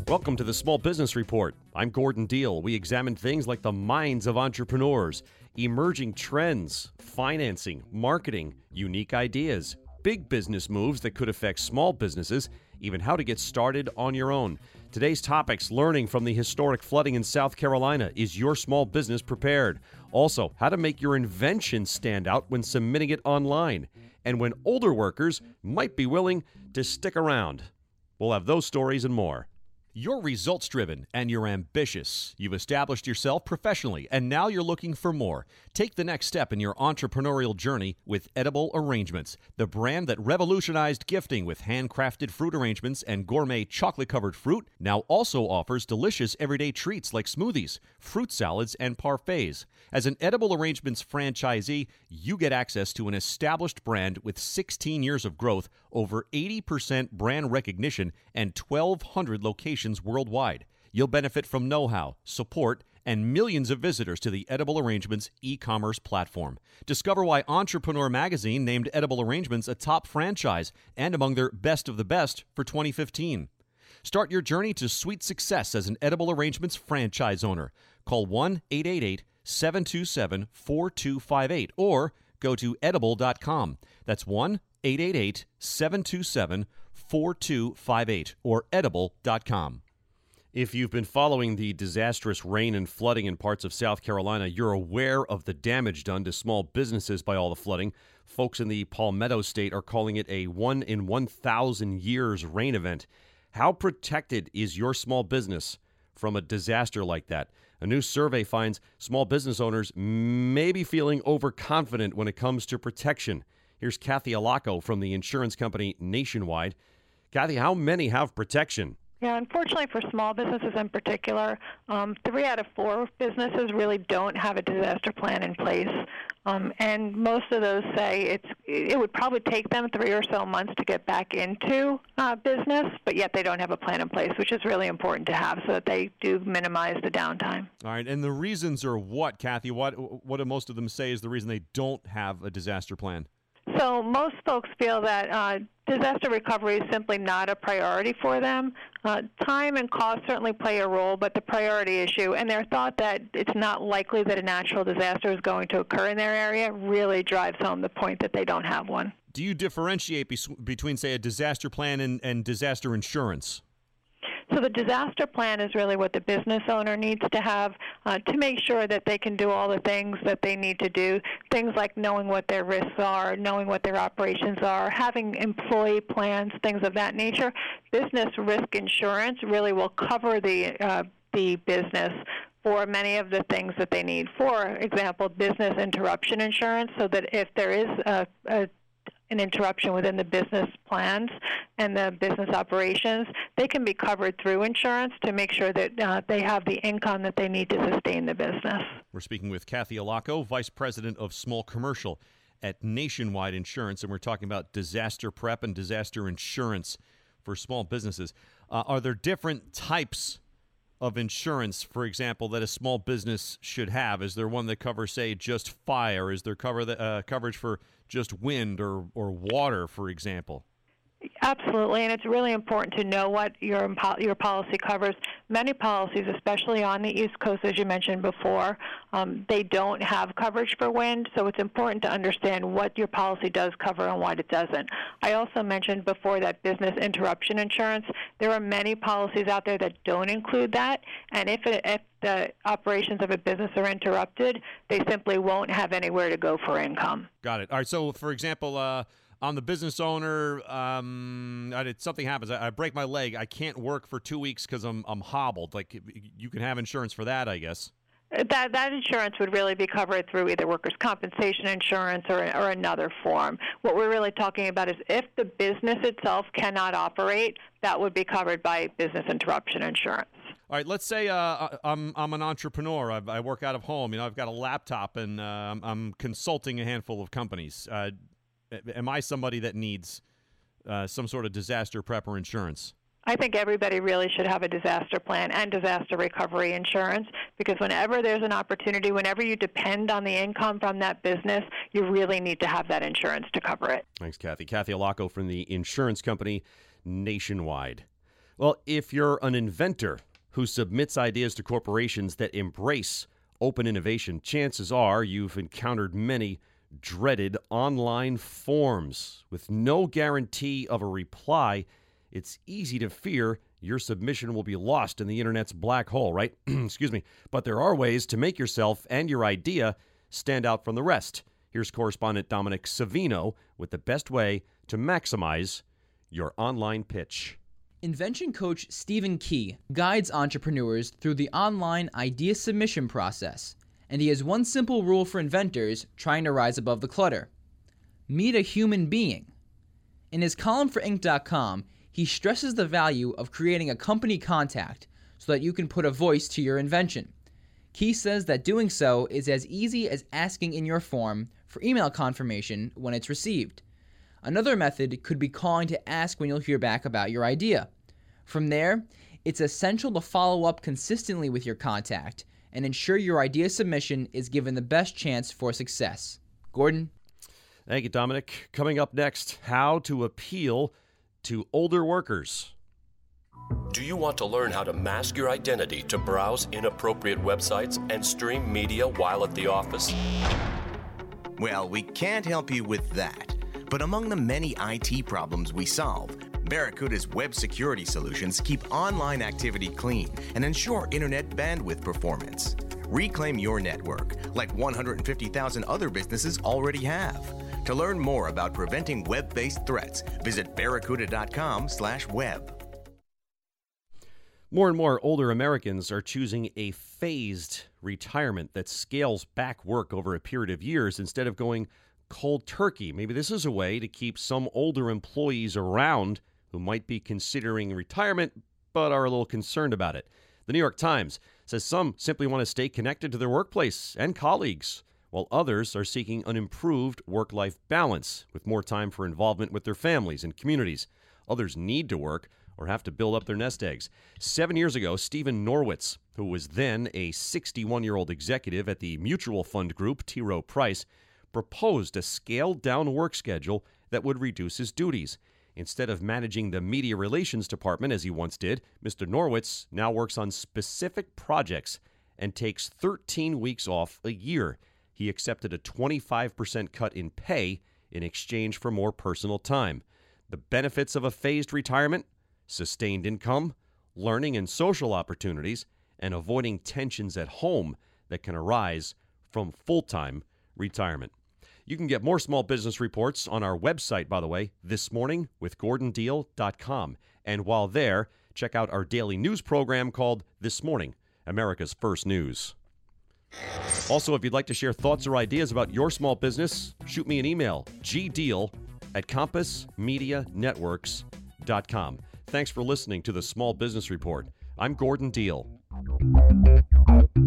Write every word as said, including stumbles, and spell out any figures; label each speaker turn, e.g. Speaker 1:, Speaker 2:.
Speaker 1: Welcome to the Small Business Report. I'm Gordon Deal. We examine things like the minds of entrepreneurs, emerging trends, financing, marketing, unique ideas, big business moves that could affect small businesses, even how to get started on your own. Today's topics: learning from the historic flooding in South Carolina. Is your small business prepared? Also, how to make your invention stand out when submitting it online, and when older workers might be willing to stick around. We'll have those stories and more. You're results-driven and you're ambitious. You've established yourself professionally and now you're looking for more. Take the next step in your entrepreneurial journey with Edible Arrangements, the brand that revolutionized gifting with handcrafted fruit arrangements and gourmet chocolate-covered fruit, now also offers delicious everyday treats like smoothies, fruit salads, and parfaits. As an Edible Arrangements franchisee, you get access to an established brand with sixteen years of growth, over eighty percent brand recognition, and twelve hundred locations worldwide. You'll benefit from know-how, support, and millions of visitors to the Edible Arrangements e-commerce platform. Discover why Entrepreneur Magazine named Edible Arrangements a top franchise and among their best of the best for twenty fifteen. Start your journey to sweet success as an Edible Arrangements franchise owner. Call one eight eight eight, seven two seven, four two five eight or go to edible dot com. That's one eight eight eight, seven two seven, four two five eight or edible dot com. If you've been following the disastrous rain and flooding in parts of South Carolina, you're aware of the damage done to small businesses by all the flooding. Folks in the Palmetto State are calling it a one in one thousand years rain event. How protected is your small business from a disaster like that? A new survey finds small business owners may be feeling overconfident when it comes to protection. Here's Kathy Alaco from the insurance company Nationwide. Kathy, how many have protection?
Speaker 2: Yeah, unfortunately for small businesses in particular, um, three out of four businesses really don't have a disaster plan in place. Um, and most of those say it's it would probably take them three or so months to get back into uh, business, but yet they don't have a plan in place, which is really important to have so that they do minimize the downtime.
Speaker 1: All right, and the reasons are what, Kathy? What, what do most of them say is the reason they don't have a disaster plan?
Speaker 2: So most folks feel that uh, disaster recovery is simply not a priority for them. Uh, time and cost certainly play a role, but the priority issue and their thought that it's not likely that a natural disaster is going to occur in their area really drives home the point that they don't have one.
Speaker 1: Do you differentiate be- between, say, a disaster plan and, and disaster insurance?
Speaker 2: So the disaster plan is really what the business owner needs to have uh, to make sure that they can do all the things that they need to do, things like knowing what their risks are, knowing what their operations are, having employee plans, things of that nature. Business risk insurance really will cover the uh, the business for many of the things that they need. For example, business interruption insurance, so that if there is a, a an interruption within the business plans and the business operations, they can be covered through insurance to make sure that uh, they have the income that they need to sustain the business.
Speaker 1: We're speaking with Kathy Alaco, Vice President of Small Commercial at Nationwide Insurance, and we're talking about disaster prep and disaster insurance for small businesses. Uh, are there different types of insurance, for example, that a small business should have? Is there one that covers, say, just fire? Is there cover the, uh, coverage for just wind or, or water, for example?
Speaker 2: Absolutely, and it's really important to know what your your policy covers. Many policies, especially on the East Coast, as you mentioned before, um, they don't have coverage for wind, so it's important to understand what your policy does cover and what it doesn't. I also mentioned before that business interruption insurance. There are many policies out there that don't include that, and if, it, if the operations of a business are interrupted, they simply won't have anywhere to go for income.
Speaker 1: Got it. All right, so for example, uh, I'm the business owner. Um, I did, something happens. I, I break my leg. I can't work for two weeks because I'm I'm hobbled. Like, you can have insurance for that, I guess.
Speaker 2: That that insurance would really be covered through either workers' compensation insurance or or another form. What we're really talking about is if the business itself cannot operate, that would be covered by business interruption insurance.
Speaker 1: All right, let's say uh, I'm I'm an entrepreneur. I've, I work out of home. You know, I've got a laptop and uh, I'm, I'm consulting a handful of companies. Uh, Am I somebody that needs uh, some sort of disaster prep or insurance?
Speaker 2: I think everybody really should have a disaster plan and disaster recovery insurance, because whenever there's an opportunity, whenever you depend on the income from that business, you really need to have that insurance to cover it.
Speaker 1: Thanks, Kathy. Kathy Alaco from the insurance company Nationwide. Well, if you're an inventor who submits ideas to corporations that embrace open innovation, chances are you've encountered many dreaded online forms. With no guarantee of a reply, it's easy to fear your submission will be lost in the internet's black hole, right? Excuse me. But there are ways to make yourself and your idea stand out from the rest. Here's correspondent Dominic Savino with the best way to maximize your online pitch.
Speaker 3: Invention coach Stephen Key guides entrepreneurs through the online idea submission process, and he has one simple rule for inventors trying to rise above the clutter: meet a human being. In his column for Inc dot com, he stresses the value of creating a company contact so that you can put a voice to your invention. Key says that doing so is as easy as asking in your form for email confirmation when it's received. Another method could be calling to ask when you'll hear back about your idea. From there, it's essential to follow up consistently with your contact and ensure your idea submission is given the best chance for success. Gordon?
Speaker 1: Thank you, Dominic. Coming up next, how to appeal to older workers.
Speaker 4: Do you want to learn how to mask your identity to browse inappropriate websites and stream media while at the office?
Speaker 5: Well, we can't help you with that. But among the many I T problems we solve, Barracuda's web security solutions keep online activity clean and ensure internet bandwidth performance. Reclaim your network, like one hundred fifty thousand other businesses already have. To learn more about preventing web-based threats, visit barracuda.com slash web.
Speaker 1: More and more older Americans are choosing a phased retirement that scales back work over a period of years instead of going cold turkey. Maybe this is a way to keep some older employees around who might be considering retirement but are a little concerned about it. The New York Times says some simply want to stay connected to their workplace and colleagues, while others are seeking an improved work-life balance with more time for involvement with their families and communities. Others need to work or have to build up their nest eggs. Seven years ago, Stephen Norwitz, who was then a sixty-one-year-old executive at the mutual fund group T. Rowe Price, proposed a scaled-down work schedule that would reduce his duties. Instead of managing the media relations department as he once did, Mister Norwitz now works on specific projects and takes thirteen weeks off a year. He accepted a twenty-five percent cut in pay in exchange for more personal time. The benefits of a phased retirement: sustained income, learning and social opportunities, and avoiding tensions at home that can arise from full-time retirement. You can get more small business reports on our website, by the way, this morning with gordon deal dot com. And while there, check out our daily news program called This Morning, America's First News. Also, if you'd like to share thoughts or ideas about your small business, shoot me an email, g deal at compass media networks dot com. Thanks for listening to the Small Business Report. I'm Gordon Deal.